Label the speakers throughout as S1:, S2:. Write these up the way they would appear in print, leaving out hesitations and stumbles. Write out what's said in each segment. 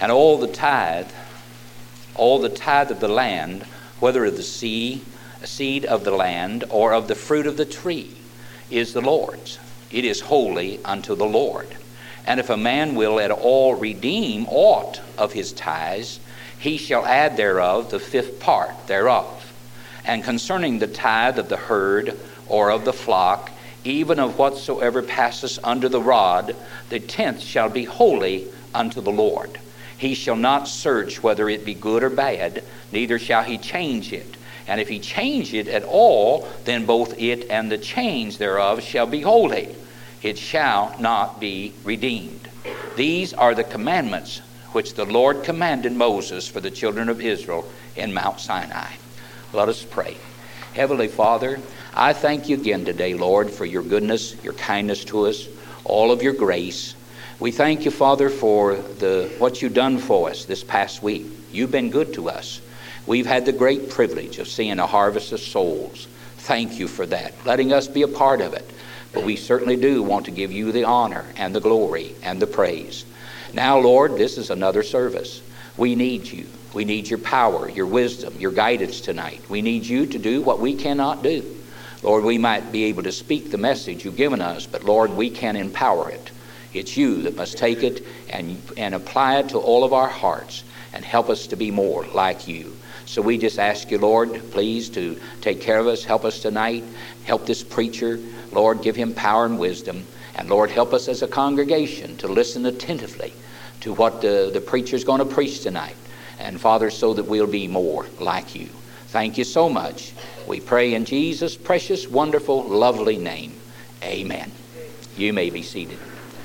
S1: And all the tithe of the land, whether of the seed of the land or of the fruit of the tree, is the Lord's. It is holy unto the Lord. And if a man will at all redeem aught of his tithes, he shall add thereof the fifth part thereof. And concerning the tithe of the herd or of the flock, even of whatsoever passeth under the rod, the tenth shall be holy unto the Lord. He shall not search whether it be good or bad, neither shall he change it. And if he change it at all, then both it and the change thereof shall be holy. It shall not be redeemed. These are the commandments which the Lord commanded Moses for the children of Israel in Mount Sinai. Let us pray. Heavenly Father, I thank you again today, Lord, for your goodness, your kindness to us, all of your grace. We thank you, Father, for what you've done for us this past week. You've been good to us. We've had the great privilege of seeing a harvest of souls. Thank you for that, letting us be a part of it. But we certainly do want to give you the honor and the glory and the praise. Now, Lord, this is another service. We need you. We need your power, your wisdom, your guidance tonight. We need you to do what we cannot do. Lord, we might be able to speak the message you've given us, but Lord, we can empower it. It's you that must take it and apply it to all of our hearts and help us to be more like you. So we just ask you, Lord, please to take care of us. Help us tonight. Help this preacher. Lord, give him power and wisdom. And Lord, help us as a congregation to listen attentively to what the preacher's going to preach tonight. And Father, so that we'll be more like you. Thank you so much. We pray in Jesus' precious, wonderful, lovely name. Amen. You may be seated.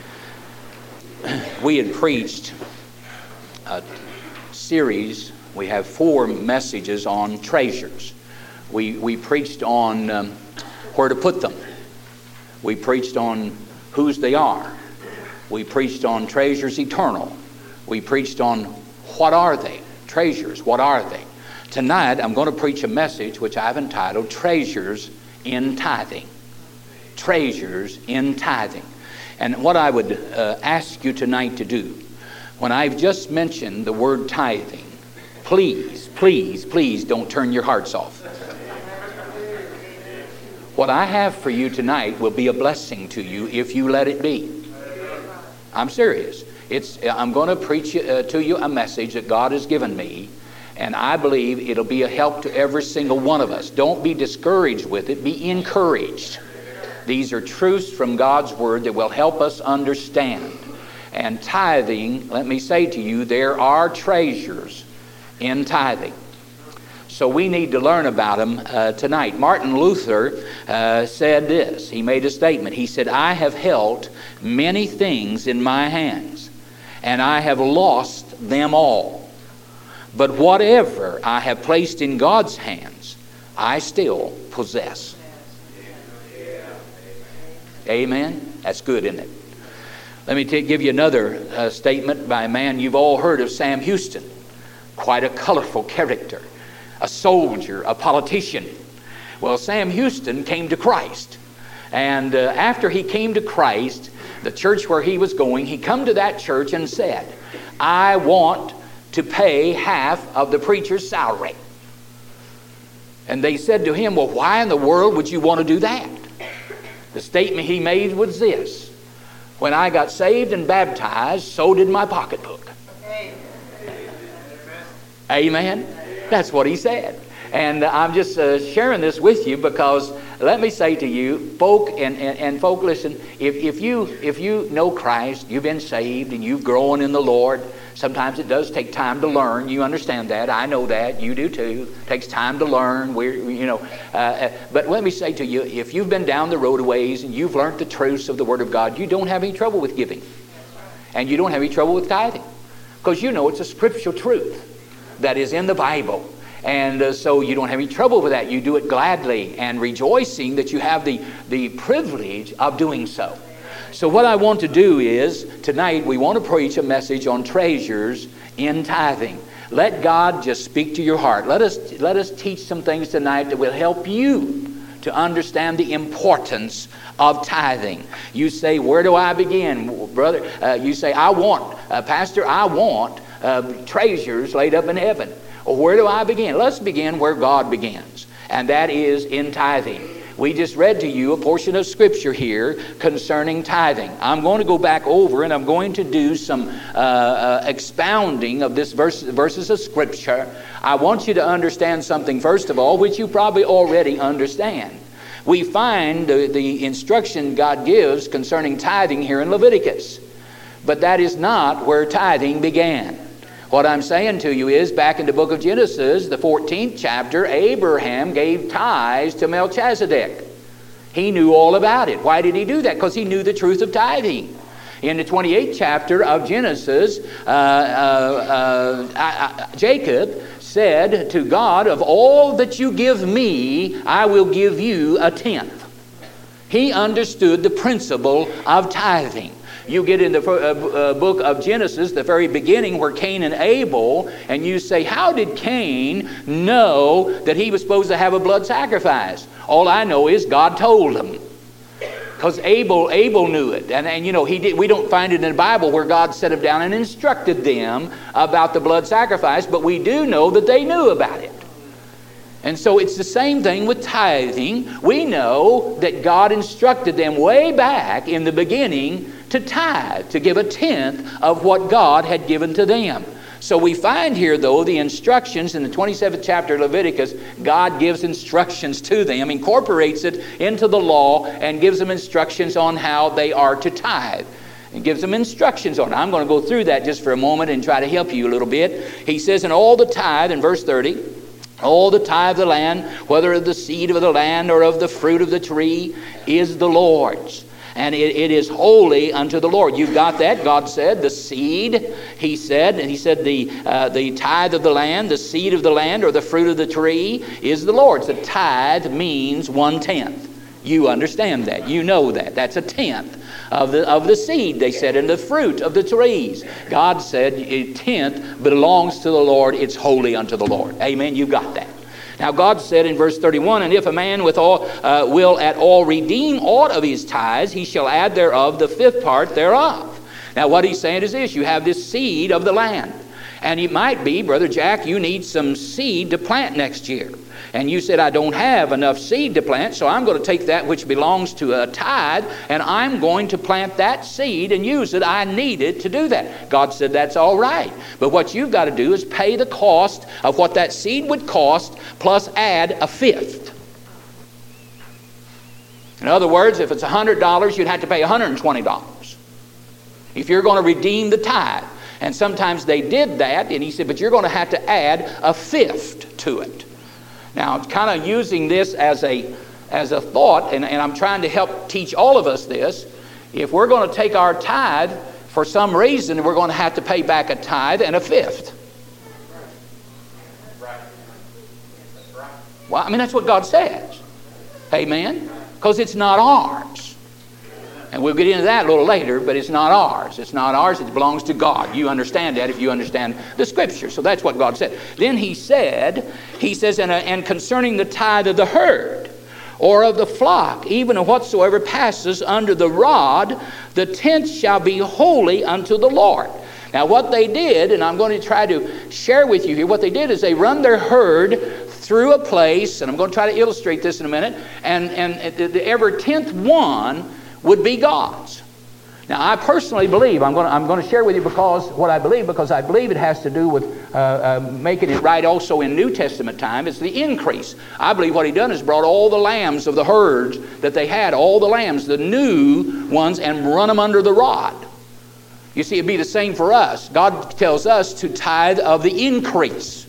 S1: We had preached a series. We have 4 messages on treasures. We preached on where to put them. We preached on whose they are. We preached on treasures eternal. We preached on what are they? Treasures, what are they? Tonight I'm going to preach a message which I've entitled Treasures in Tithing. Treasures in Tithing. And what I would ask you tonight to do, when I've just mentioned the word tithing, please, please, please don't turn your hearts off. What I have for you tonight will be a blessing to you if you let it be. I'm serious. I'm going to preach to you a message that God has given me, and I believe it'll be a help to every single one of us. Don't be discouraged with it. Be encouraged. These are truths from God's Word that will help us understand. And tithing, let me say to you, there are treasures in tithing. So we need to learn about them tonight. Martin Luther said this. He made a statement. He said, I have held many things in my hands, and I have lost them all. But whatever I have placed in God's hands, I still possess. Amen? That's good, isn't it? Let me give you another statement by a man you've all heard of, Sam Houston. Quite a colorful character. A soldier, a politician. Well, Sam Houston came to Christ. And after he came to Christ, the church where he was going, he come to that church and said, I want to pay half of the preacher's salary. And they said to him, well, why in the world would you want to do that? The statement he made was this: when I got saved and baptized, so did my pocketbook. Amen. That's what he said. And I'm just sharing this with you because let me say to you, folk, and folk, listen, if you know Christ, you've been saved and you've grown in the Lord, sometimes it does take time to learn. You understand that. I know that. You do too. It takes time to learn. But let me say to you, if you've been down the road a ways and you've learned the truths of the Word of God, you don't have any trouble with giving. And you don't have any trouble with tithing. Because you know it's a scriptural truth that is in the Bible. And so you don't have any trouble with that. You do it gladly and rejoicing that you have the privilege of doing so. So what I want to do is, tonight we want to preach a message on treasures in tithing. Let God just speak to your heart. Let us teach some things tonight that will help you to understand the importance of tithing. You say, where do I begin, brother? You say, Pastor, I want treasures laid up in heaven. Well, where do I begin? Let's begin where God begins, and that is in tithing. We just read to you a portion of Scripture here concerning tithing. I'm going to go back over and I'm going to do some expounding of this verses of Scripture. I want you to understand something, first of all, which you probably already understand. We find the instruction God gives concerning tithing here in Leviticus. But that is not where tithing began. What I'm saying to you is, back in the book of Genesis, the 14th chapter, Abraham gave tithes to Melchizedek. He knew all about it. Why did he do that? Because he knew the truth of tithing. In the 28th chapter of Genesis, Jacob said to God, of all that you give me, I will give you a tenth. He understood the principle of tithing. You get in the book of Genesis, the very beginning, where Cain and Abel, and you say, how did Cain know that he was supposed to have a blood sacrifice? All I know is God told him. Because Abel knew it. And you know, we don't find it in the Bible where God set him down and instructed them about the blood sacrifice, but we do know that they knew about it. And so it's the same thing with tithing. We know that God instructed them way back in the beginning to tithe, to give a tenth of what God had given to them. So we find here, though, the instructions in the 27th chapter of Leviticus. God gives instructions to them, incorporates it into the law, and gives them instructions on how they are to tithe. It gives them instructions on it. I'm going to go through that just for a moment and try to help you a little bit. He says, and all the tithe, in verse 30, all the tithe of the land, whether of the seed of the land or of the fruit of the tree, is the Lord's. And it is holy unto the Lord. You've got that. God said the seed, he said the tithe of the land, the seed of the land, or the fruit of the tree is the Lord's. The tithe means 1/10. You understand that. You know that. That's a tenth of the seed, they said, and the fruit of the trees. God said a tenth belongs to the Lord. It's holy unto the Lord. Amen. You got that. Now God said in verse 31, and if a man will at all redeem aught of his tithes, he shall add thereof the fifth part thereof. Now what he's saying is this: you have this seed of the land. And it might be, Brother Jack, you need some seed to plant next year. And you said, I don't have enough seed to plant, so I'm going to take that which belongs to a tithe, and I'm going to plant that seed and use it. I need it to do that. God said, that's all right. But what you've got to do is pay the cost of what that seed would cost, plus add a fifth. In other words, if it's $100, you'd have to pay $120 if you're going to redeem the tithe. And sometimes they did that, and he said, but you're going to have to add a fifth to it. Now, I'm kind of using this as a thought, and I'm trying to help teach all of us this. If we're going to take our tithe, for some reason, we're going to have to pay back a tithe and a fifth. Well, I mean, that's what God says. Amen? Because it's not ours. And we'll get into that a little later, but it's not ours. It's not ours. It belongs to God. You understand that if you understand the Scripture. So that's what God said. Then he says, and concerning the tithe of the herd, or of the flock, even of whatsoever passes under the rod, the tenth shall be holy unto the Lord. Now what they did, and I'm going to try to share with you here, what they did is they run their herd through a place, and I'm going to try to illustrate this in a minute, and every 10th one would be God's. Now, I personally believe, I'm going to share with you what I believe, because I believe it has to do with making it right also in New Testament time. It's the increase. I believe what he done is brought all the lambs of the herds that they had, all the lambs, the new ones, and run them under the rod. You see, it'd be the same for us. God tells us to tithe of the increase.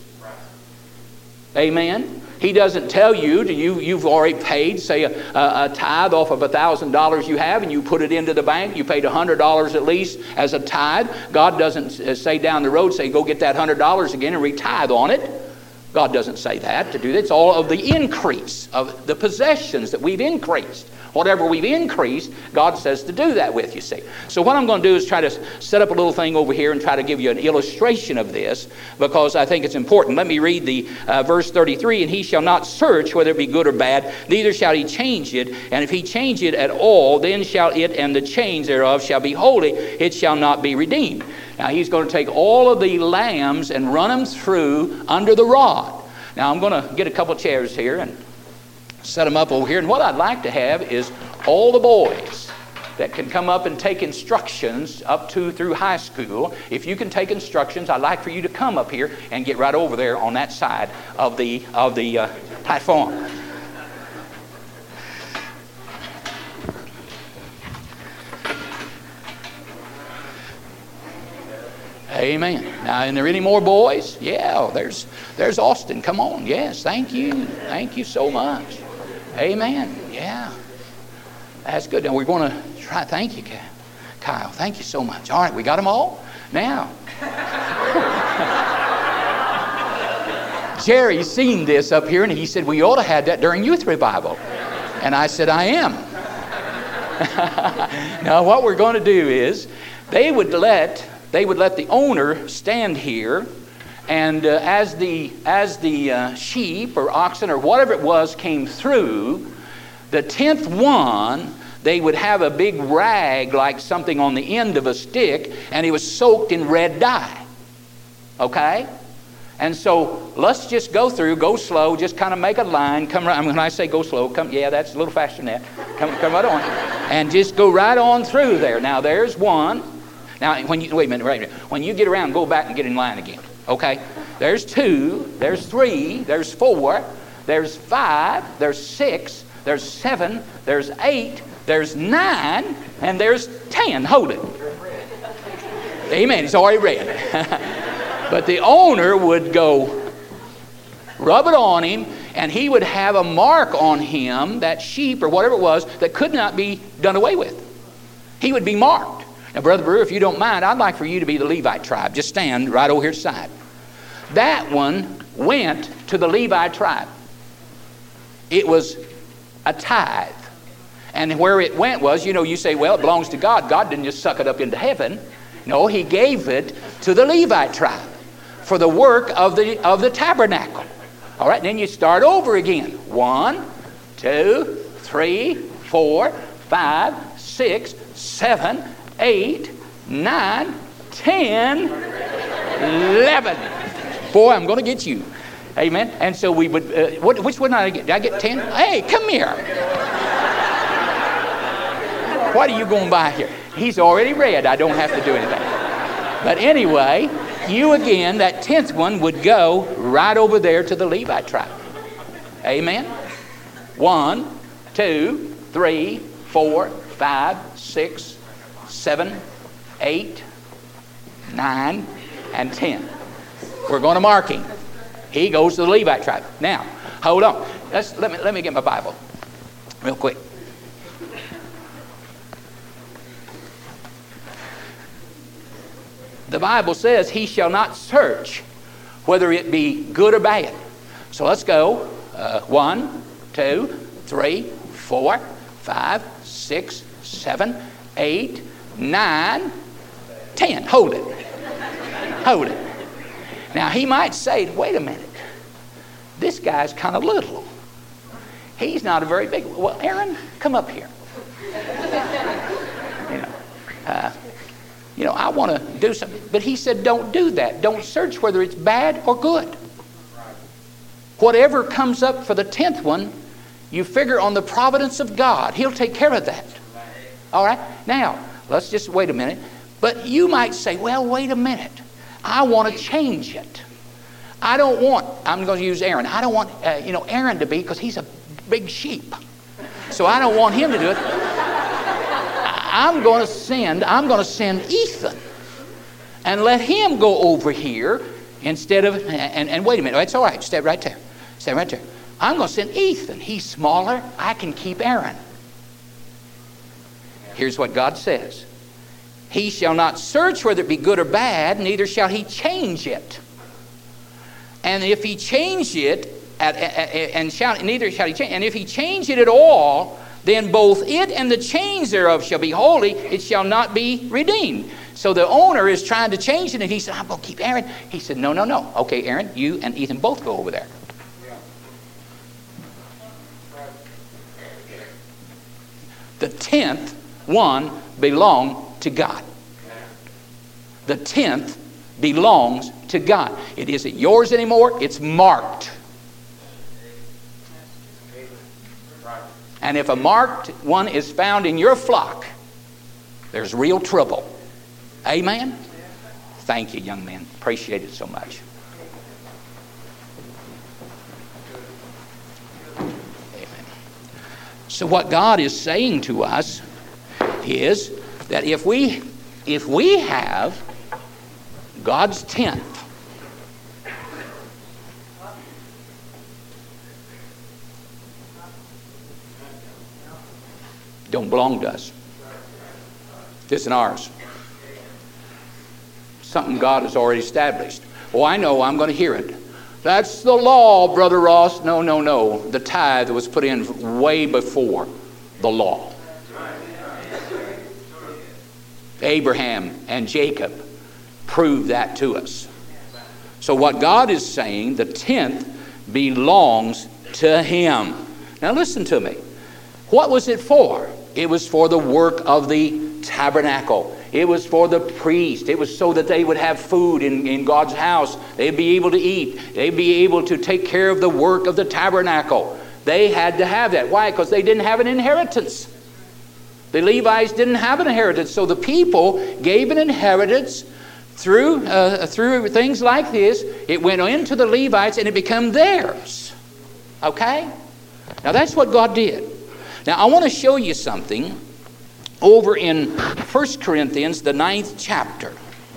S1: Amen? He doesn't tell you, you've already paid, say, a tithe off of $1,000 you have, and you put it into the bank. You paid $100 at least as a tithe. God doesn't say down the road, say, go get that $100 again and retithe on it. God doesn't say that to do that. It's all of the increase of the possessions that we've increased. Whatever we've increased, God says to do that with, you see. So what I'm going to do is try to set up a little thing over here and try to give you an illustration of this, because I think it's important. Let me read the verse 33. And he shall not search whether it be good or bad, neither shall he change it. And if he change it at all, then shall it and the change thereof shall be holy, it shall not be redeemed. Now he's going to take all of the lambs and run them through under the rod. Now I'm going to get a couple chairs here and set them up over here. And what I'd like to have is all the boys that can come up and take instructions up to through high school. If you can take instructions, I'd like for you to come up here and get right over there on that side of the platform. Amen. Now, are there any more boys? Yeah, there's Austin. Come on. Yes, thank you. Thank you so much. Amen. Yeah. That's good. Now, we're going to try. Thank you, Kyle. Thank you so much. All right, we got them all? Now. Jerry's seen this up here, and he said, we ought to have that during youth revival. And I said, I am. Now, what we're going to do is, they would let the owner stand here, and as the sheep or oxen or whatever it was came through, the 10th one, they would have a big rag like something on the end of a stick, and it was soaked in red dye. Okay? And so let's just go through, go slow, just kind of make a line. Come right. When I say go slow, come. Yeah, that's a little faster than that. Come right on, and just go right on through there. Now there's one. Now, wait a minute. When you get around, go back and get in line again. Okay? There's 2, there's 3, there's 4, there's 5, there's 6, there's 7, there's 8, there's 9, and there's 10. Hold it. Amen. It's already red. But the owner would go rub it on him, and he would have a mark on him, that sheep or whatever it was, that could not be done away with. He would be marked. Now, Brother Brewer, if you don't mind, I'd like for you to be the Levite tribe. Just stand right over here side. That one went to the Levite tribe. It was a tithe. And where it went was, you say, well, it belongs to God. God didn't just suck it up into heaven. No, he gave it to the Levite tribe for the work of the tabernacle. All right, then you start over again. 1, 2, 3, 4, 5, 6, 7, 8, 9, 10, 11. Boy, I'm going to get you. Amen. And so we would, which one did I get? Did I get 10? Hey, come here. What are you going by here? He's already read. I don't have to do anything. But anyway, you again, that 10th one would go right over there to the Levite tribe. Amen. 1, 2, 3, 4, 5, 6, 7, 8, 9, and 10. We're going to mark him. He goes to the Levite tribe. Now, hold on. Let me get my Bible real quick. The Bible says he shall not search whether it be good or bad. So let's go. 1, 2, 3, 4, 5, 6, 7, 8, 9, 10. Hold it. Hold it. Now he might say, wait a minute. This guy's kind of little. He's not a very big. Well, Aaron, come up here. I want to do something. But he said, don't do that. Don't search whether it's bad or good. Whatever comes up for the 10th one, you figure on the providence of God. He'll take care of that. All right? Now, let's just wait a minute. But you might say, well, wait a minute. I want to change it. I'm going to use Aaron. I don't want, Aaron to be, because he's a big sheep. So I don't want him to do it. I'm going to send Ethan and let him go over here instead of, and wait a minute. It's all right. Stay right there. Stay right there. I'm going to send Ethan. He's smaller. I can keep Aaron. Here's what God says. He shall not search whether it be good or bad, neither shall he change it. And if he change it, neither shall he change. And if he change it at all, then both it and the change thereof shall be holy, it shall not be redeemed. So the owner is trying to change it, and he said, I'm going to keep Aaron. He said, no, no, no. Okay, Aaron, you and Ethan both go over there. The 10th one belonged to God. The 10th belongs to God. It isn't yours anymore. It's marked. And if a marked one is found in your flock, there's real trouble. Amen? Thank you, young man. Appreciate it so much. Amen. So what God is saying to us is that if we have God's 10th, don't belong to us. This isn't ours. Something God has already established. Oh, I know, I'm going to hear it. That's the law, Brother Ross. No, no, no. The tithe was put in way before the law. Abraham and Jacob proved that to us. So what God is saying, the 10th belongs to Him. Now listen to me. What was it for? It was for the work of the tabernacle. It was for the priest. It was so that they would have food in God's house. They'd be able to eat. They'd be able to take care of the work of the tabernacle. They had to have that. Why? Because they didn't have an inheritance. The Levites didn't have an inheritance. So the people gave an inheritance through things like this. It went into the Levites and it became theirs. Okay? Now that's what God did. Now I want to show you something over in 1 Corinthians, the 9th chapter.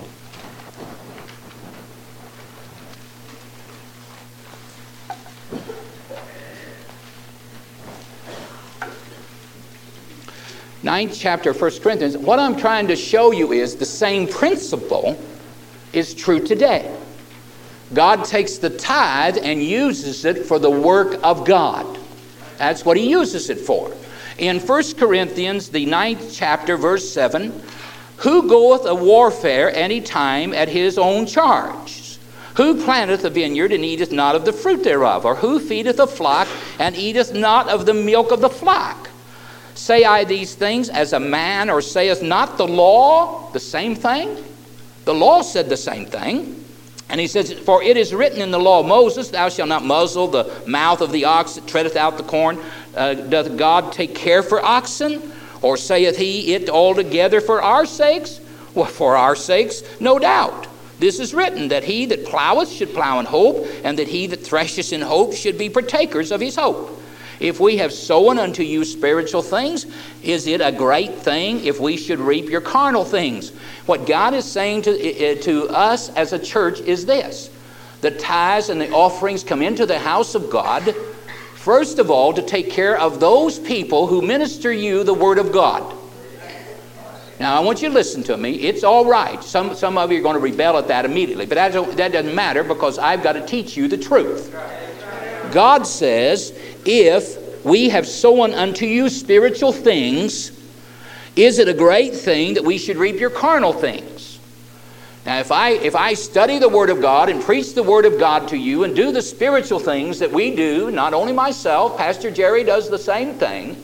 S1: Ninth chapter of 1 Corinthians. What I'm trying to show you is the same principle is true today. God takes the tithe and uses it for the work of God. That's what He uses it for. In 1 Corinthians, the 9th chapter, verse 7, who goeth a warfare any time at his own charge? Who planteth a vineyard and eateth not of the fruit thereof? Or who feedeth a flock and eateth not of the milk of the flock? Say I these things as a man, or saith not the law the same thing? The law said the same thing. And he says, for it is written in the law of Moses, thou shalt not muzzle the mouth of the ox that treadeth out the corn. Doth God take care for oxen? Or saith He it altogether for our sakes? Well, for our sakes, no doubt. This is written, that he that ploweth should plow in hope, and that he that thresheth in hope should be partakers of his hope. If we have sown unto you spiritual things, is it a great thing if we should reap your carnal things? What God is saying to us as a church is this. The tithes and the offerings come into the house of God, first of all, to take care of those people who minister you the Word of God. Now, I want you to listen to me. It's all right. Some of you are going to rebel at that immediately, but that doesn't matter, because I've got to teach you the truth. God says, if we have sown unto you spiritual things, is it a great thing that we should reap your carnal things? Now, if I study the Word of God and preach the Word of God to you and do the spiritual things that we do, not only myself, Pastor Jerry does the same thing,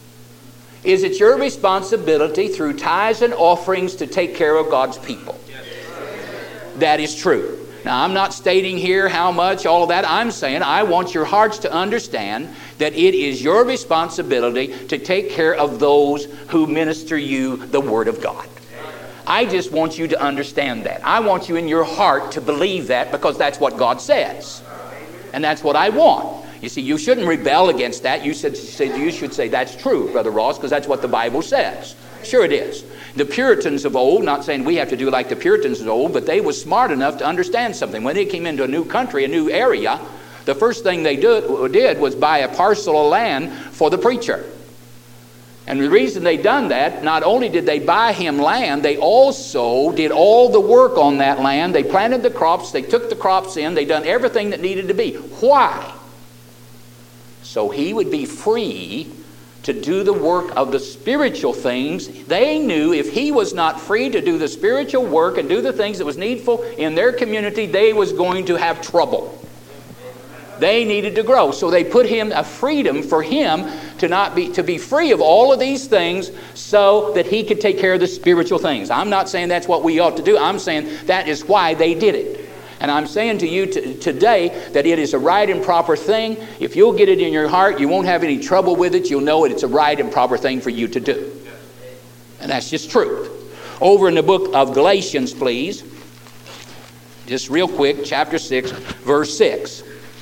S1: is it your responsibility through tithes and offerings to take care of God's people? That is true. Now, I'm not stating here how much, all of that. I'm saying I want your hearts to understand that it is your responsibility to take care of those who minister you the Word of God. I just want you to understand that. I want you in your heart to believe that, because that's what God says. And that's what I want. You see, you shouldn't rebel against that. You should say, that's true, Brother Ross, because that's what the Bible says. Sure it is. The Puritans of old, not saying we have to do like the Puritans of old, but they were smart enough to understand something. When they came into a new country, a new area, the first thing they did was buy a parcel of land for the preacher. And the reason they done that, not only did they buy him land, they also did all the work on that land. They planted the crops, they took the crops in, they done everything that needed to be. Why? So he would be free to do the work of the spiritual things. They knew if he was not free to do the spiritual work and do the things that was needful in their community, they was going to have trouble. They needed to grow. So they put him a freedom for him to be free of all of these things so that he could take care of the spiritual things. I'm not saying that's what we ought to do. I'm saying that is why they did it. And I'm saying to you today that it is a right and proper thing. If you'll get it in your heart, you won't have any trouble with it. You'll know it's a right and proper thing for you to do. And that's just truth. Over in the book of Galatians, please. Just real quick, chapter 6, verse 6.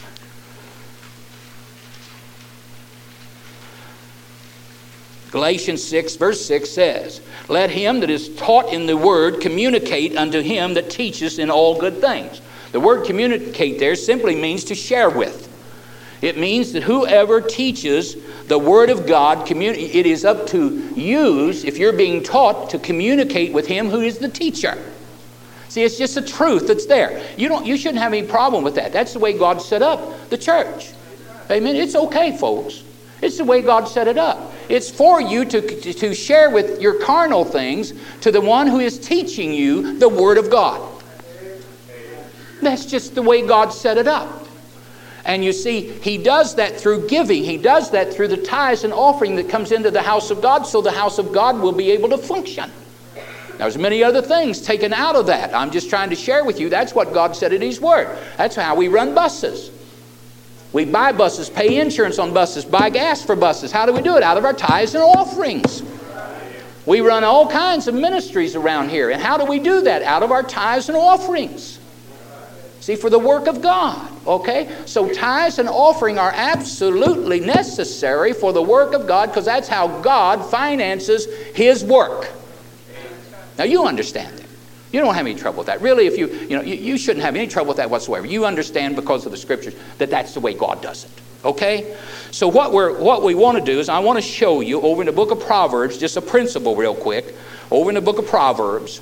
S1: Galatians 6, verse 6 says, "Let him that is taught in the word communicate unto him that teacheth in all good things." The word communicate there simply means to share with. It means that whoever teaches the word of God, it is up to you, if you're being taught, to communicate with him who is the teacher. See, it's just a truth that's there. You shouldn't have any problem with that. That's the way God set up the church. Amen. It's okay, folks. It's the way God set it up. It's for you to share with your carnal things to the one who is teaching you the Word of God. That's just the way God set it up. And you see, he does that through giving. He does that through the tithes and offering that comes into the house of God, so the house of God will be able to function. There's many other things taken out of that. I'm just trying to share with you. That's what God said in his Word. That's how we run buses. We buy buses, pay insurance on buses, buy gas for buses. How do we do it? Out of our tithes and offerings. We run all kinds of ministries around here. And how do we do that? Out of our tithes and offerings. See, for the work of God. Okay? So tithes and offering are absolutely necessary for the work of God, because that's how God finances his work. Now you understand that. You don't have any trouble with that. Really, if you shouldn't have any trouble with that whatsoever. You understand because of the Scriptures that that's the way God does it. Okay? So what we want to do is I want to show you over in the book of Proverbs, just a principle real quick. Over in the book of Proverbs,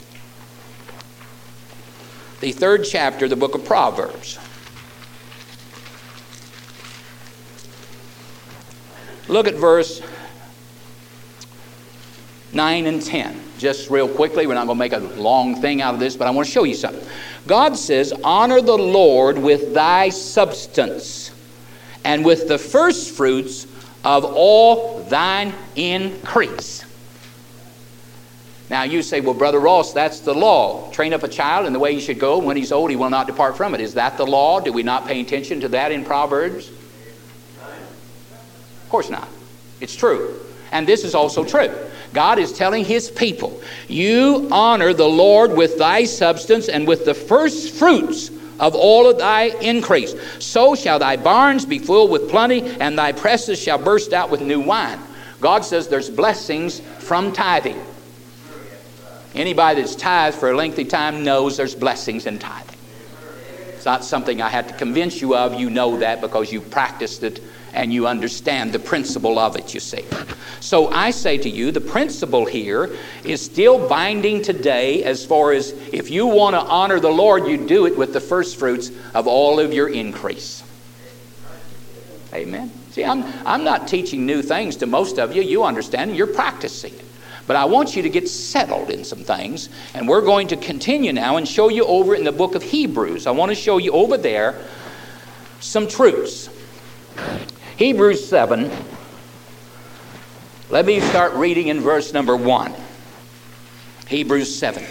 S1: the 3rd chapter of the book of Proverbs. Look at verse 9 and 10. Just real quickly, we're not going to make a long thing out of this, but I want to show you something. God says, "Honor the Lord with thy substance, and with the first fruits of all thine increase." Now you say, "Well, Brother Ross, that's the law. Train up a child in the way he should go, and when he's old he will not depart from it." Is that the law? Do we not pay attention to that in Proverbs? Of course not. It's true. And this is also true. God is telling his people, you honor the Lord with thy substance and with the first fruits of all of thy increase. So shall thy barns be full with plenty, and thy presses shall burst out with new wine. God says there's blessings from tithing. Anybody that's tithed for a lengthy time knows there's blessings in tithing. It's not something I had to convince you of. You know that because you practiced it and you understand the principle of it, you see. So I say to you, the principle here is still binding today, as far as if you want to honor the Lord, you do it with the first fruits of all of your increase. Amen. See, I'm not teaching new things to most of you. You understand, you're practicing it. But I want you to get settled in some things, and we're going to continue now and show you over in the book of Hebrews. I want to show you over there some truths. Hebrews 7. Let me start reading in verse number 1. Hebrews 7.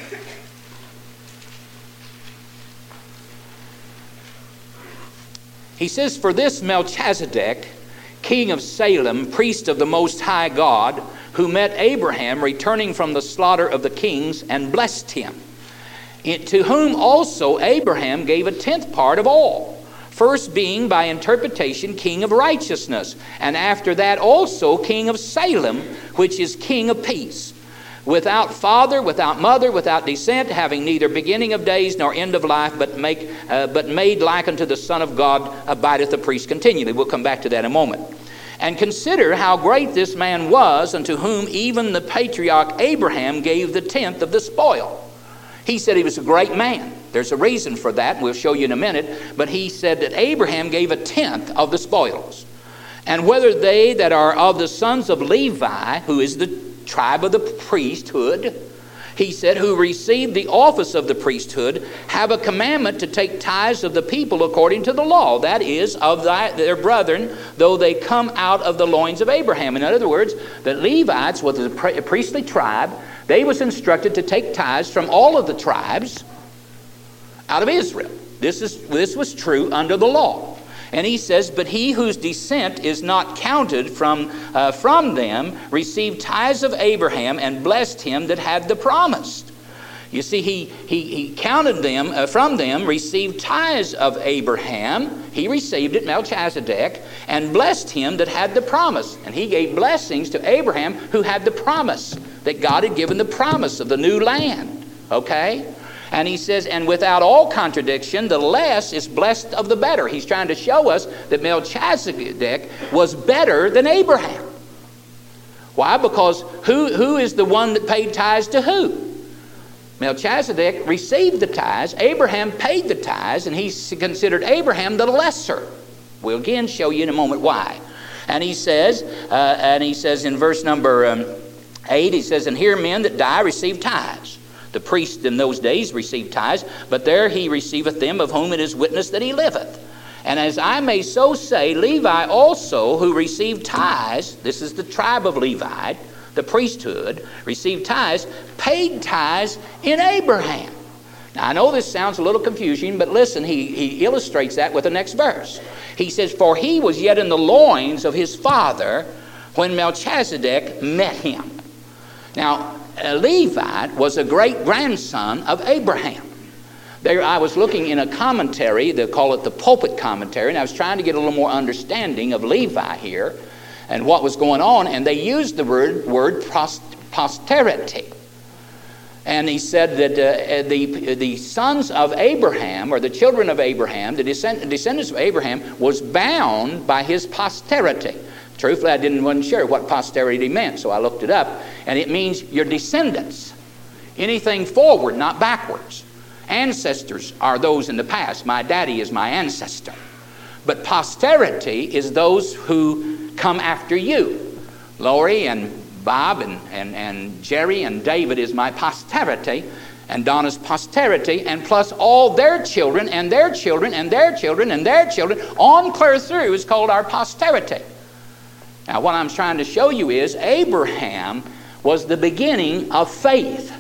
S1: He says, "For this Melchizedek, king of Salem, priest of the Most High God, who met Abraham returning from the slaughter of the kings and blessed him, to whom also Abraham gave a tenth part of all, first being by interpretation king of righteousness, and after that also king of Salem, which is king of peace, without father, without mother, without descent, having neither beginning of days nor end of life, but made like unto the Son of God, abideth a priest continually." We'll come back to that in a moment. "And consider how great this man was, unto whom even the patriarch Abraham gave the tenth of the spoil." He said he was a great man. There's a reason for that. We'll show you in a minute. But he said that Abraham gave a tenth of the spoils. And whether they that are of the sons of Levi, who is the tribe of the priesthood, he said, who received the office of the priesthood, have a commandment to take tithes of the people according to the law, that is, of their brethren, though they come out of the loins of Abraham. In other words, the Levites was a priestly tribe. They was instructed to take tithes from all of the tribes out of Israel. This was true under the law. And he says, but he whose descent is not counted from them received tithes of Abraham and blessed him that had the promise. You see, he counted them from them, received tithes of Abraham. He received it, Melchizedek, and blessed him that had the promise. And he gave blessings to Abraham who had the promise, that God had given the promise of the new land. Okay? And he says, and without all contradiction, the less is blessed of the better. He's trying to show us that Melchizedek was better than Abraham. Why? Because who is the one that paid tithes to who? Melchizedek received the tithes. Abraham paid the tithes, and he considered Abraham the lesser. We'll again show you in a moment why. And he says in verse number 8, he says, and here men that die receive tithes. The priest in those days received tithes, but there he receiveth them of whom it is witness that he liveth. And as I may so say, Levi also, who received tithes, this is the tribe of Levi, the priesthood, received tithes, paid tithes in Abraham. Now I know this sounds a little confusing, but listen, he illustrates that with the next verse. He says, for he was yet in the loins of his father when Melchizedek met him. Now, Levi was a great-grandson of Abraham. There, I was looking in a commentary, they call it the pulpit commentary, and I was trying to get a little more understanding of Levi here and what was going on, and they used the word posterity. And he said that the sons of Abraham, or the children of Abraham, the descendants of Abraham, was bound by his posterity. Truthfully, I wasn't sure what posterity meant, so I looked it up. And it means your descendants. Anything forward, not backwards. Ancestors are those in the past. My daddy is my ancestor. But posterity is those who come after you. Lori and Bob and Jerry and David is my posterity. And Donna's posterity. And plus all their children and their children and their children and their children. On clear through is called our posterity. Now, what I'm trying to show you is Abraham was the beginning of faith.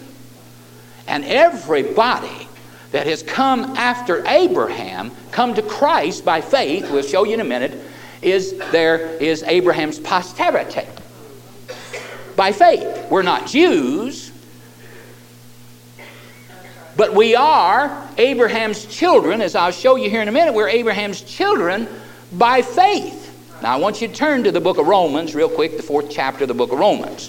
S1: And everybody that has come after Abraham, come to Christ by faith, we'll show you in a minute, is Abraham's posterity. By faith. We're not Jews, but we are Abraham's children. As I'll show you here in a minute, we're Abraham's children by faith. Now, I want you to turn to the book of Romans real quick, the 4th chapter of the book of Romans.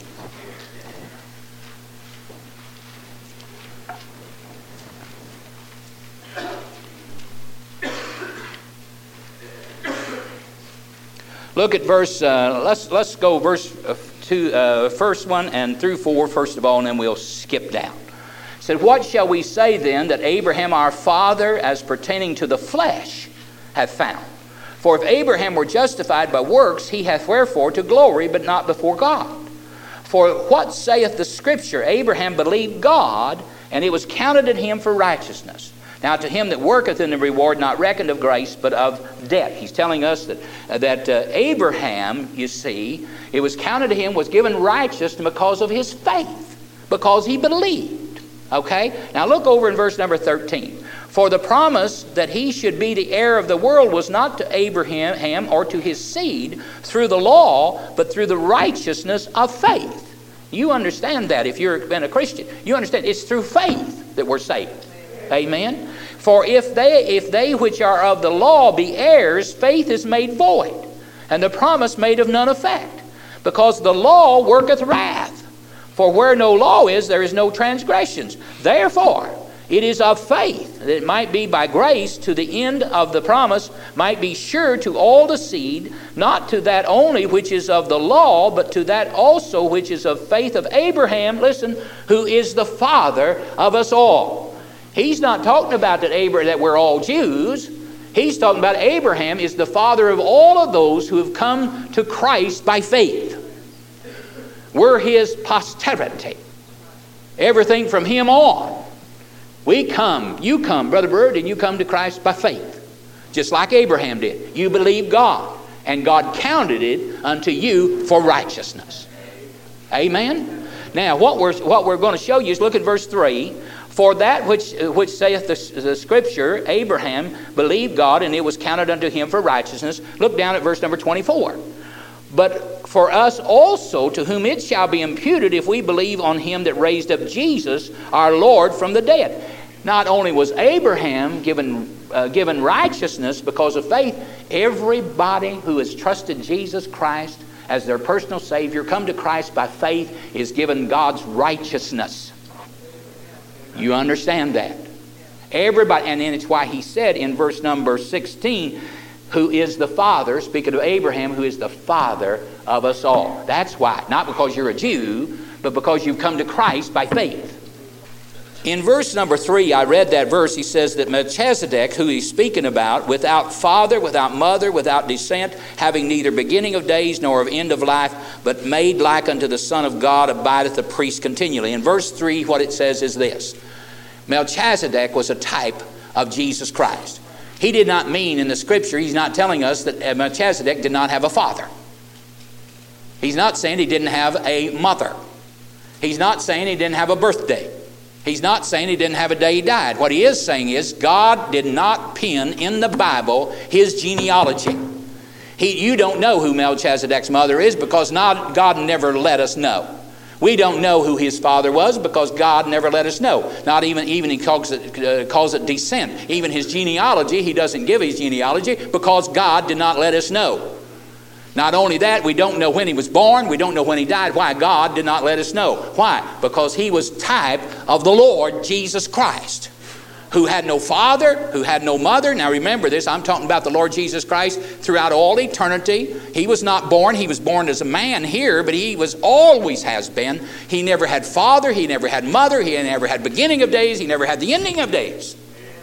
S1: Look at verse, let's go verse 2, first one and through 4 first of all, and then we'll skip down. It said, what shall we say then that Abraham our father, as pertaining to the flesh, hath found? For if Abraham were justified by works, he hath wherefore to glory, but not before God. For what saith the Scripture? Abraham believed God, and it was counted to him for righteousness. Now to him that worketh in the reward not reckoned of grace, but of debt. He's telling us that Abraham, you see, it was counted to him, was given righteousness because of his faith, because he believed. Okay? Now look over in verse number 13. For the promise that he should be the heir of the world was not to Abraham or to his seed through the law, but through the righteousness of faith. You understand that if you've been a Christian. You understand it's through faith that we're saved. Amen? For if they which are of the law be heirs, faith is made void, and the promise made of none effect. Because the law worketh wrath. For where no law is, there is no transgressions. Therefore, it is of faith, that it might be by grace to the end of the promise, might be sure to all the seed, not to that only which is of the law, but to that also which is of faith of Abraham, listen, who is the father of us all. He's not talking about that we're all Jews. He's talking about Abraham is the father of all of those who have come to Christ by faith. We're his posterity. Everything from him on. We come, you come, Brother Bird, and you come to Christ by faith. Just like Abraham did. You believe God, and God counted it unto you for righteousness. Amen? Now, what we're going to show you is look at verse 3. For that which saith the Scripture, Abraham believed God, and it was counted unto him for righteousness. Look down at verse number 24. But for us also, to whom it shall be imputed, if we believe on him that raised up Jesus, our Lord, from the dead. Not only was Abraham given righteousness because of faith, everybody who has trusted Jesus Christ as their personal Savior, come to Christ by faith, is given God's righteousness. You understand that? Everybody, and then it's why he said in verse number 16, who is the father, speaking of Abraham, who is the father of us all. That's why. Not because you're a Jew, but because you've come to Christ by faith. In verse number 3, I read that verse. He says that Melchizedek, who he's speaking about, without father, without mother, without descent, having neither beginning of days nor of end of life, but made like unto the Son of God, abideth a priest continually. In verse 3, what it says is this. Melchizedek was a type of Jesus Christ. He did not mean in the Scripture, he's not telling us that Melchizedek did not have a father. He's not saying he didn't have a mother. He's not saying he didn't have a birthday. He's not saying he didn't have a day he died. What he is saying is God did not pen in the Bible his genealogy. You don't know who Melchizedek's mother is because God never let us know. We don't know who his father was because God never let us know. Not even he calls it descent. Even his genealogy, he doesn't give his genealogy because God did not let us know. Not only that, we don't know when he was born. We don't know when he died. Why? God did not let us know. Why? Because he was type of the Lord Jesus Christ, who had no father, who had no mother. Now remember this, I'm talking about the Lord Jesus Christ throughout all eternity. He was not born. He was born as a man here, but he always has been. He never had father. He never had mother. He never had beginning of days. He never had the ending of days.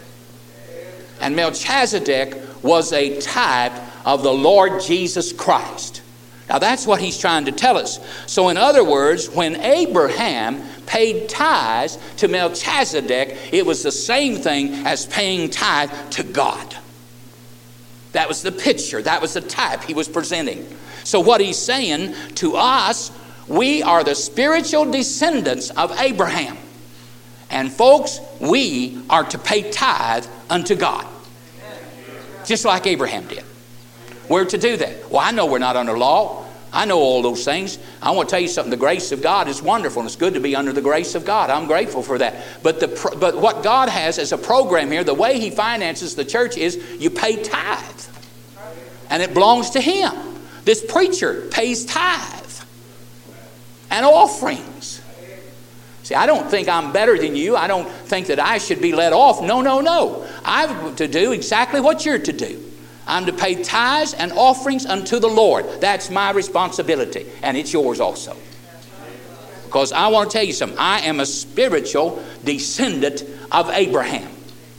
S1: And Melchizedek was a type of the Lord Jesus Christ. Now that's what he's trying to tell us. So in other words, when Abraham paid tithes to Melchizedek, it was the same thing as paying tithe to God. That was the picture. That was the type he was presenting. So what he's saying to us, we are the spiritual descendants of Abraham. And folks, we are to pay tithe unto God. Just like Abraham did. We're to do that. Well, I know we're not under law. I know all those things. I want to tell you something. The grace of God is wonderful, and it's good to be under the grace of God. I'm grateful for that. But what God has as a program here, the way he finances the church is you pay tithe. And it belongs to him. This preacher pays tithe and offerings. See, I don't think I'm better than you. I don't think that I should be let off. No. I'm to do exactly what you're to do. I'm to pay tithes and offerings unto the Lord. That's my responsibility. And it's yours also. Because I want to tell you something. I am a spiritual descendant of Abraham.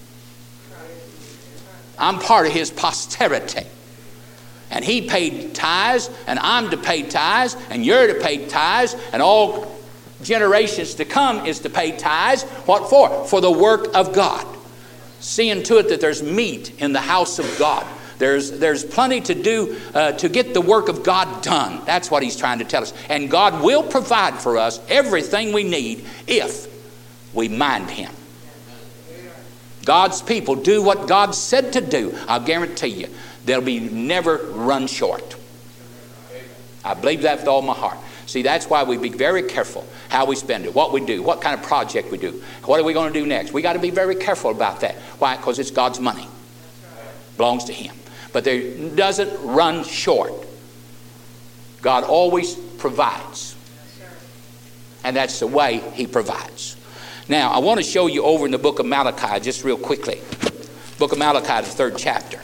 S1: I'm part of his posterity. And he paid tithes, and I'm to pay tithes, and you're to pay tithes, and all generations to come is to pay tithes. What for? For the work of God. Seeing to it that there's meat in the house of God. There's plenty to do to get the work of God done. That's what he's trying to tell us. And God will provide for us everything we need if we mind him. God's people do what God said to do. I'll guarantee you, they'll be never run short. I believe that with all my heart. See, that's why we be very careful how we spend it, what we do, what kind of project we do. What are we going to do next? We got to be very careful about that. Why? Because it's God's money. Belongs to him. But there doesn't run short. God always provides. And that's the way he provides. Now, I want to show you over in the book of Malachi just real quickly. Book of Malachi, the 3rd chapter.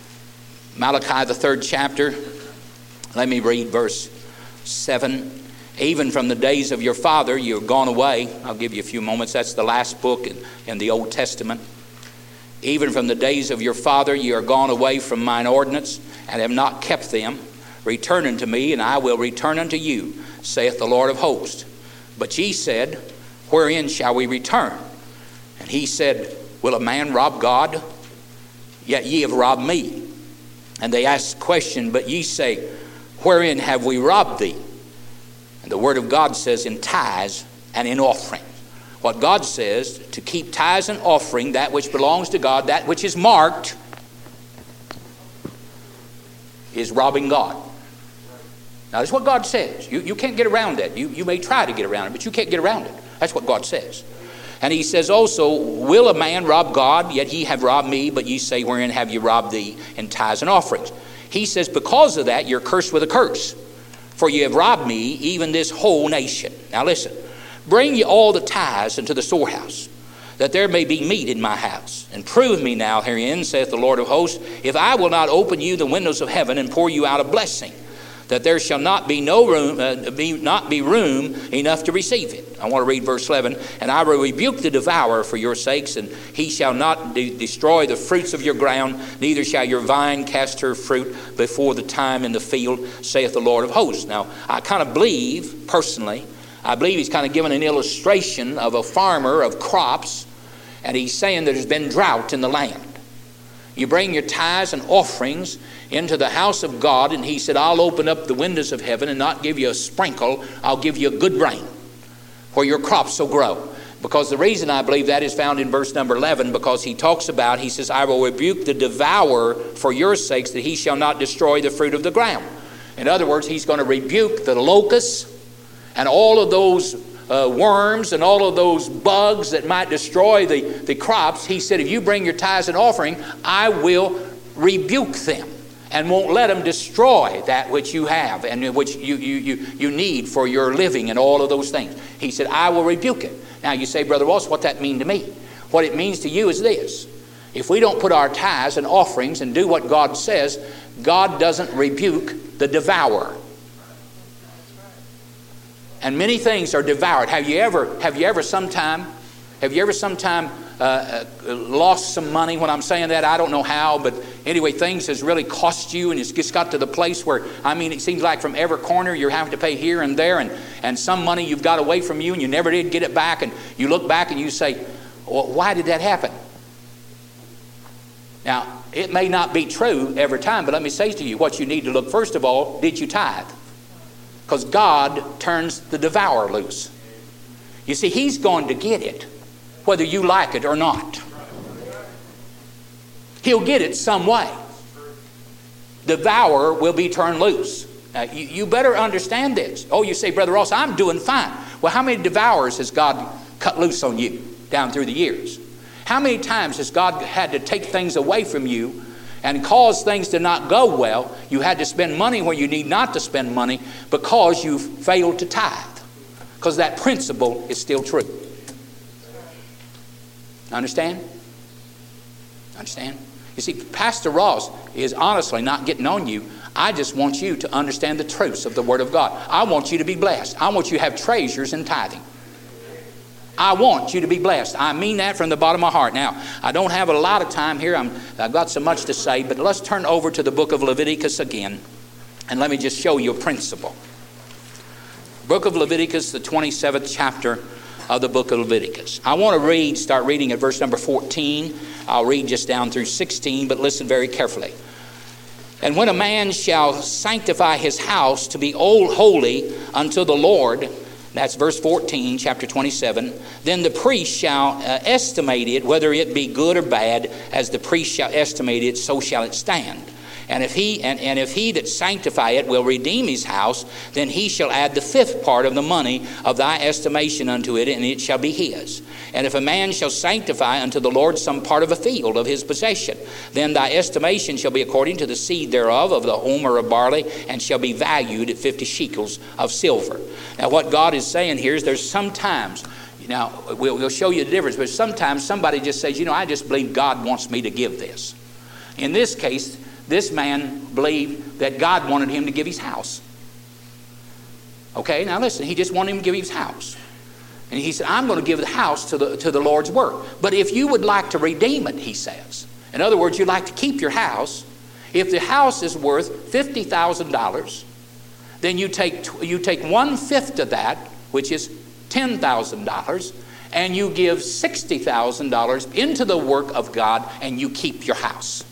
S1: Malachi, the 3rd chapter. Let me read verse 7. Even from the days of your father you are gone away. I'll give you a few moments. That's the last book in the Old Testament. Even from the days of your father you are gone away from mine ordinance, and have not kept them. Return unto me, and I will return unto you, saith the Lord of hosts. But ye said, wherein shall we return? And he said, will a man rob God? Yet ye have robbed me. And they asked the question, but ye say, wherein have we robbed thee? And the word of God says, in tithes and in offering. What God says, to keep tithes and offering, that which belongs to God, that which is marked, is robbing God. Now, that's what God says. You can't get around that. You may try to get around it, but you can't get around it. That's what God says. And he says also, will a man rob God? Yet ye have robbed me, but ye say, wherein have ye robbed thee? In tithes and offerings. He says, because of that, you're cursed with a curse. For ye have robbed me, even this whole nation. Now listen. Bring ye all the tithes into the storehouse, that there may be meat in my house. And prove me now herein, saith the Lord of hosts, if I will not open you the windows of heaven and pour you out a blessing, that there shall not be room enough to receive it. I want to read verse 11. And I will rebuke the devourer for your sakes, and he shall not destroy the fruits of your ground, neither shall your vine cast her fruit before the time in the field, saith the Lord of hosts. Now, I kind of believe, personally, I believe he's kind of giving an illustration of a farmer of crops, and he's saying that there's been drought in the land. You bring your tithes and offerings into the house of God, and he said, I'll open up the windows of heaven and not give you a sprinkle, I'll give you a good rain where your crops will grow. Because the reason I believe that is found in verse number 11, because he talks about, he says, I will rebuke the devourer for your sakes, that he shall not destroy the fruit of the ground. In other words, he's going to rebuke the locusts and all of those worms and all of those bugs that might destroy the crops. He said, if you bring your tithes and offering, I will rebuke them and won't let them destroy that which you have and which you need for your living and all of those things. He said, I will rebuke it. Now you say, Brother Ross, what's that mean to me? What it means to you is this. If we don't put our tithes and offerings and do what God says, God doesn't rebuke the devourer. And many things are devoured. Have you ever sometime lost some money? When I'm saying that, I don't know how, but anyway, things has really cost you, and it's just got to the place where, I mean, it seems like from every corner you're having to pay here and there, and some money you've got away from you and you never did get it back, and you look back and you say, well, why did that happen? Now, it may not be true every time, but let me say to you, what you need to look, first of all, did you tithe? Because God turns the devourer loose. You see, he's going to get it, whether you like it or not. He'll get it some way. Devourer will be turned loose. Now, you better understand this. Oh, you say, Brother Ross, I'm doing fine. Well, how many devourers has God cut loose on you down through the years? How many times has God had to take things away from you and cause things to not go well? You had to spend money where you need not to spend money because you failed to tithe. Because that principle is still true. Understand? Understand? You see, Pastor Ross is honestly not getting on you. I just want you to understand the truths of the Word of God. I want you to be blessed. I want you to have treasures in tithing. I want you to be blessed. I mean that from the bottom of my heart. Now, I don't have a lot of time here. I've got so much to say, but let's turn over to the book of Leviticus again, and let me just show you a principle. Book of Leviticus, the 27th chapter of the book of Leviticus. I want to start reading at verse number 14. I'll read just down through 16, but listen very carefully. And when a man shall sanctify his house to be holy unto the Lord, that's verse 14, chapter 27. Then the priest shall estimate it, whether it be good or bad, as the priest shall estimate it, so shall it stand. And if he that sanctify it will redeem his house, then he shall add the fifth part of the money of thy estimation unto it, and it shall be his. And if a man shall sanctify unto the Lord some part of a field of his possession, then thy estimation shall be according to the seed thereof of the homer of barley, and shall be valued at 50 shekels of silver. Now what God is saying here is there's sometimes, now we'll show you the difference, but sometimes somebody just says, I just believe God wants me to give this. In this case, this man believed that God wanted him to give his house. Okay, now listen, he just wanted him to give him his house. And he said, I'm going to give the house to the Lord's work. But if you would like to redeem it, he says. In other words, you'd like to keep your house. If the house is worth $50,000, then you take 1/5 of that, which is $10,000, and you give $60,000 into the work of God, and you keep your house.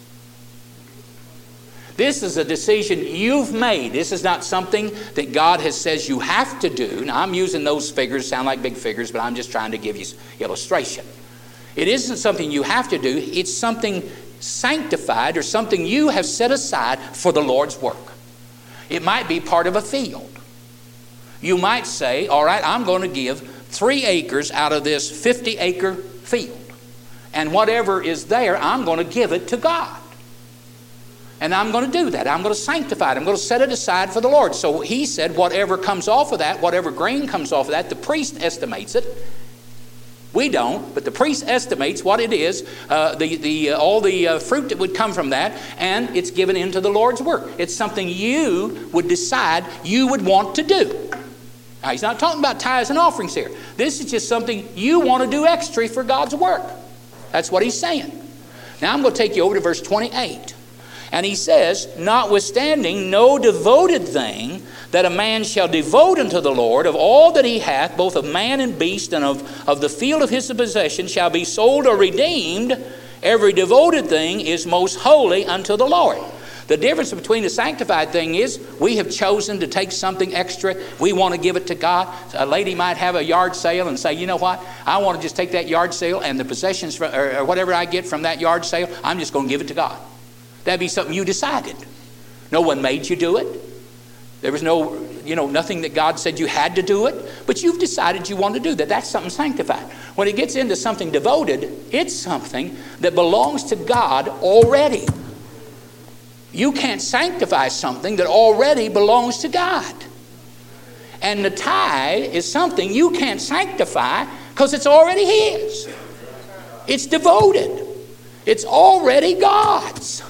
S1: This is a decision you've made. This is not something that God has says you have to do. Now, I'm using those figures, sound like big figures, but I'm just trying to give you illustration. It isn't something you have to do. It's something sanctified or something you have set aside for the Lord's work. It might be part of a field. You might say, all right, I'm going to give 3 acres out of this 50-acre field. And whatever is there, I'm going to give it to God. And I'm going to do that. I'm going to sanctify it. I'm going to set it aside for the Lord. So he said whatever comes off of that, whatever grain comes off of that, the priest estimates it. We don't, but the priest estimates what it is, all the fruit that would come from that, and it's given into the Lord's work. It's something you would decide you would want to do. Now, he's not talking about tithes and offerings here. This is just something you want to do extra for God's work. That's what he's saying. Now, I'm going to take you over to verse 28. And he says, notwithstanding no devoted thing that a man shall devote unto the Lord of all that he hath, both of man and beast, and of the field of his possession, shall be sold or redeemed, every devoted thing is most holy unto the Lord. The difference between the sanctified thing is we have chosen to take something extra. We want to give it to God. A lady might have a yard sale and say, you know what? I want to just take that yard sale and the possessions or whatever I get from that yard sale, I'm just going to give it to God. That'd be something you decided. No one made you do it. There was nothing that God said you had to do it, but you've decided you want to do that. That's something sanctified. When it gets into something devoted, it's something that belongs to God already. You can't sanctify something that already belongs to God. And the tithe is something you can't sanctify because it's already His. It's devoted. It's already God's.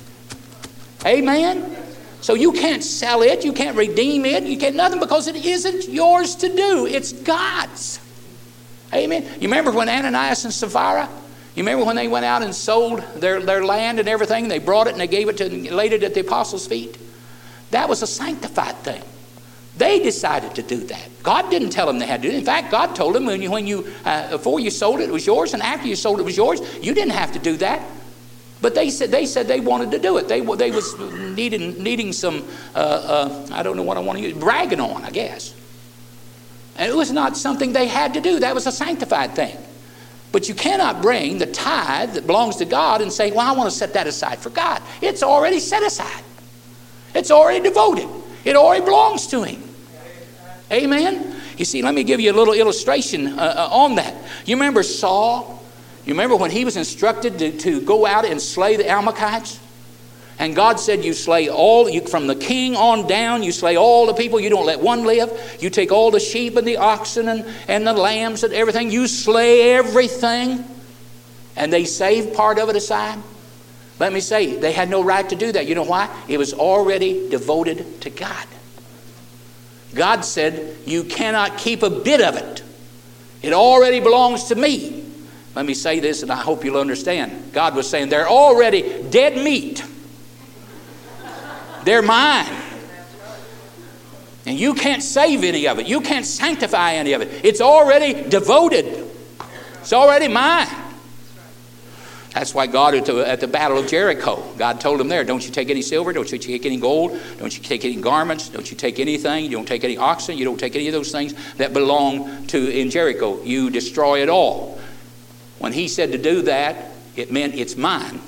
S1: Amen? So you can't sell it, you can't redeem it, you can't nothing because it isn't yours to do. It's God's. Amen? You remember when Ananias and Sapphira, you remember when they went out and sold their land and everything, they brought it and they gave it and laid it at the apostles' feet? That was a sanctified thing. They decided to do that. God didn't tell them they had to do it. In fact, God told them before you sold it, it was yours, and after you sold it, it was yours. You didn't have to do that. But they said they wanted to do it. They was needing some, I don't know what I want to use, bragging on, I guess. And it was not something they had to do. That was a sanctified thing. But you cannot bring the tithe that belongs to God and say, well, I want to set that aside for God. It's already set aside. It's already devoted. It already belongs to Him. Amen? You see, let me give you a little illustration on that. You remember Saul? You remember when he was instructed to go out and slay the Amalekites? And God said, you slay from the king on down, you slay all the people, you don't let one live. You take all the sheep and the oxen and the lambs and everything, you slay everything. And they saved part of it aside. Let me say, they had no right to do that. You know why? It was already devoted to God. God said, you cannot keep a bit of it. It already belongs to me. Let me say this, and I hope you'll understand. God was saying, they're already dead meat. They're mine. And you can't save any of it. You can't sanctify any of it. It's already devoted. It's already mine. That's why God, at the Battle of Jericho, God told him there, don't you take any silver, don't you take any gold, don't you take any garments, don't you take anything, you don't take any oxen, you don't take any of those things that belong in Jericho. You destroy it all. When he said to do that, it meant it's mine.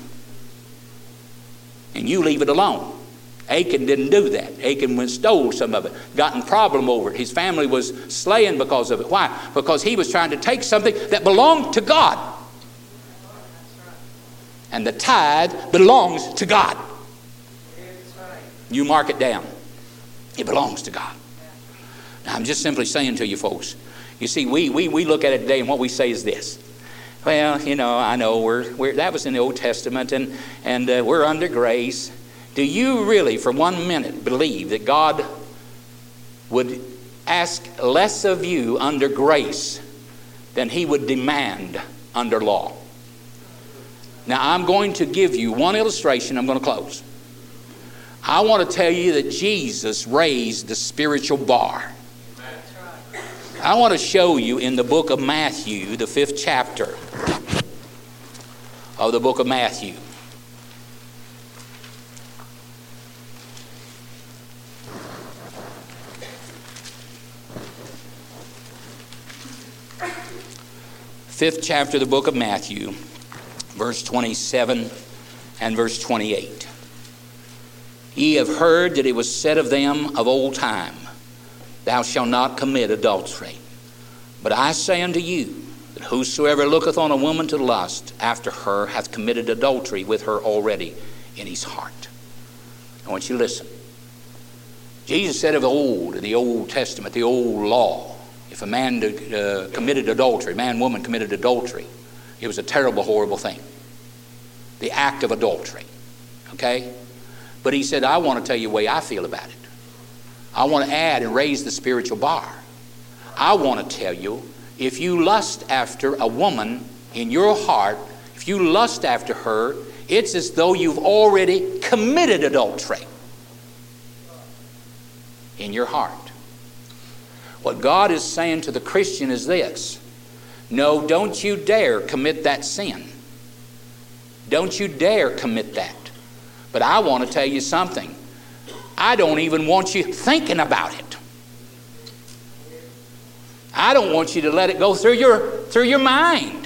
S1: And you leave it alone. Achan didn't do that. Achan stole some of it, got in problem over it. His family was slain because of it. Why? Because he was trying to take something that belonged to God. And the tithe belongs to God. You mark it down. It belongs to God. Now, I'm just simply saying to you folks, you see, we look at it today and what we say is this. Well, I know that was in the Old Testament and we're under grace. Do you really for 1 minute believe that God would ask less of you under grace than he would demand under law. Now, I'm going to give you one illustration. I'm going to close. I want to tell you that Jesus raised the spiritual bar. I want to show you in the book of Matthew, the 5th chapter of the book of Matthew. Fifth chapter of the book of Matthew, verse 27 and verse 28. Ye have heard that it was said of them of old time, Thou shalt not commit adultery. But I say unto you, that whosoever looketh on a woman to lust after her hath committed adultery with her already in his heart. I want you to listen. Jesus said of old, in the Old Testament, the old law, if a man committed adultery, man-woman committed adultery, it was a terrible, horrible thing. The act of adultery. Okay? But he said, I want to tell you the way I feel about it. I want to add and raise the spiritual bar. I want to tell you, if you lust after a woman in your heart, if you lust after her, it's as though you've already committed adultery in your heart. What God is saying to the Christian is this: no, don't you dare commit that sin. Don't you dare commit that. But I want to tell you something. I don't even want you thinking about it. I don't want you to let it go through your mind.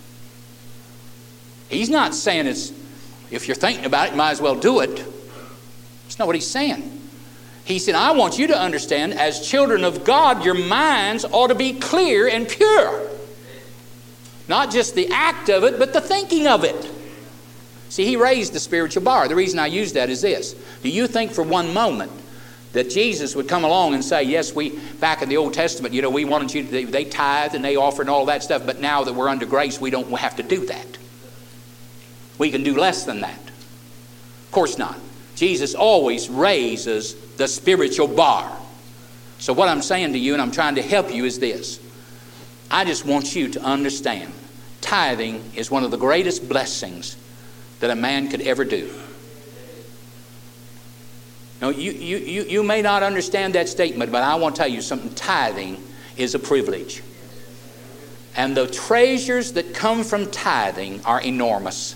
S1: He's not saying if you're thinking about it, you might as well do it. That's not what he's saying. He said, I want you to understand, as children of God, your minds ought to be clear and pure. Not just the act of it, but the thinking of it. See, he raised the spiritual bar. The reason I use that is this. Do you think for one moment that Jesus would come along and say, yes, back in the Old Testament, we wanted you, they tithed and they offered and all that stuff, but now that we're under grace, we don't have to do that. We can do less than that. Of course not. Jesus always raises the spiritual bar. So what I'm saying to you, and I'm trying to help you, is this. I just want you to understand, tithing is one of the greatest blessings that a man could ever do. Now, you may not understand that statement, but I want to tell you something. Tithing is a privilege. And the treasures that come from tithing are enormous.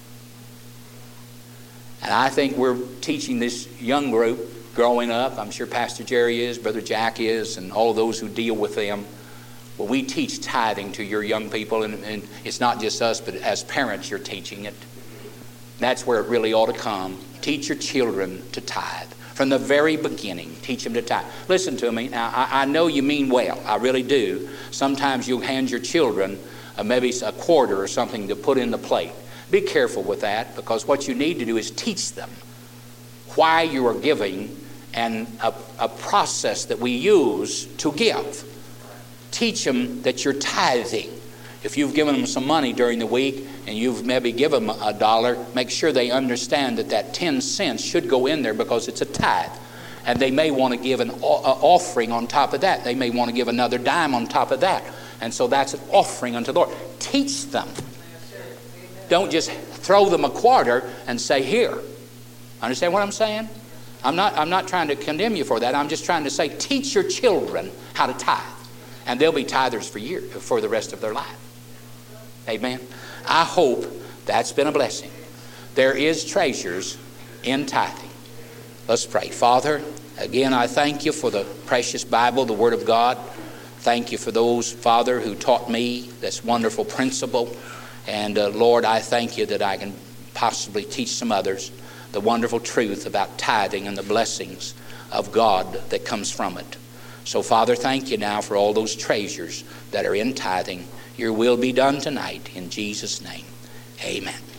S1: And I think we're teaching this young group growing up. I'm sure Pastor Jerry is, Brother Jack is, and all those who deal with them. Well, we teach tithing to your young people, and it's not just us, but as parents you're teaching it. That's where it really ought to come. Teach your children to tithe. From the very beginning, teach them to tithe. Listen to me. Now, I know you mean well. I really do. Sometimes you'll hand your children maybe a quarter or something to put in the plate. Be careful with that, because what you need to do is teach them why you are giving and a process that we use to give. Teach them that you're tithing. If you've given them some money during the week and you've maybe given them $1, make sure they understand that 10 cents should go in there because it's a tithe. And they may want to give an offering on top of that. They may want to give another dime on top of that. And so that's an offering unto the Lord. Teach them. Don't just throw them a quarter and say, here. Understand what I'm saying? I'm not trying to condemn you for that. I'm just trying to say, teach your children how to tithe. And they'll be tithers for the rest of their life. Amen. I hope that's been a blessing. There is treasures in tithing. Let's pray. Father, again, I thank you for the precious Bible, the Word of God. Thank you for those, Father, who taught me this wonderful principle. And Lord, I thank you that I can possibly teach some others the wonderful truth about tithing and the blessings of God that comes from it. So, Father, thank you now for all those treasures that are in tithing. Your will be done tonight. In Jesus' name, amen.